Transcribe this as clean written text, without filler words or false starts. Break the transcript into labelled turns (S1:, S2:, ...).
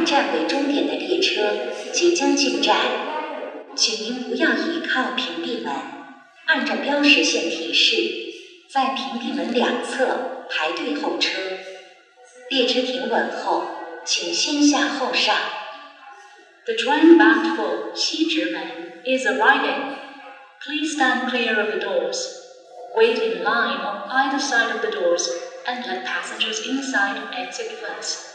S1: 站为终点的列车即将进站，请您不要倚靠屏蔽门，按照标识线提示，在屏蔽门两侧排队候车。列车停稳后，请先下后上。The train bound for 西直门 is arriving. Please stand clear of the doors. Wait in line on either side of the doors and let passengers inside exit first.